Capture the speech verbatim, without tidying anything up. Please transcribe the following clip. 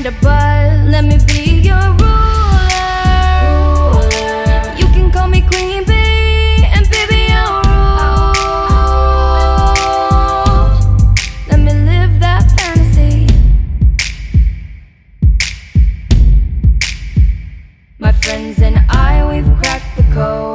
kinda buzz. Let me be your ruler. You can call me Queen Bee, and baby I'll rule. Let me live that fantasy. My friends and I, we've cracked the code.